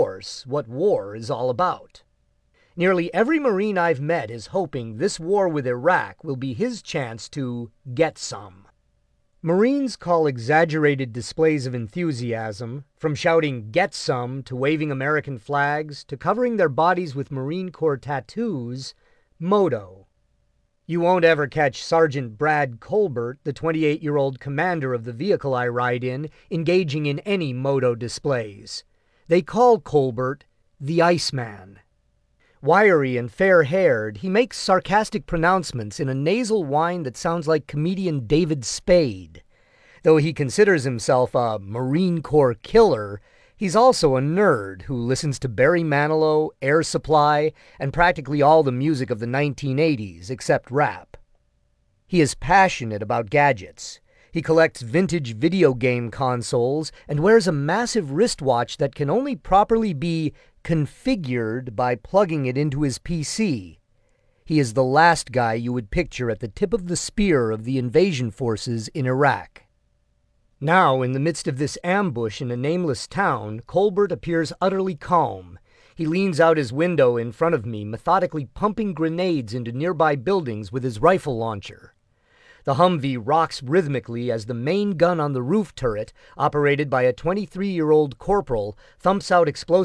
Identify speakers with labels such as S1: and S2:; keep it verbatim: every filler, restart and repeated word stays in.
S1: course, what war is all about. Nearly every Marine I've met is hoping this war with Iraq will be his chance to get some. Marines call exaggerated displays of enthusiasm, from shouting "get some" to waving American flags to covering their bodies with Marine Corps tattoos, moto. You won't ever catch Sergeant Brad Colbert, the twenty-eight-year-old commander of the vehicle I ride in, engaging in any moto displays. They call Colbert the Iceman. Wiry and fair-haired, he makes sarcastic pronouncements in a nasal whine that sounds like comedian David Spade. Though he considers himself a Marine Corps killer, he's also a nerd who listens to Barry Manilow, Air Supply, and practically all the music of the nineteen eighties, except rap. He is passionate about gadgets. He collects vintage video game consoles and wears a massive wristwatch that can only properly be configured by plugging it into his P C. He is the last guy you would picture at the tip of the spear of the invasion forces in Iraq. Now, in the midst of this ambush in a nameless town, Colbert appears utterly calm. He leans out his window in front of me, methodically pumping grenades into nearby buildings with his rifle launcher. The Humvee rocks rhythmically as the main gun on the roof turret, operated by a twenty-three-year-old corporal, thumps out explosive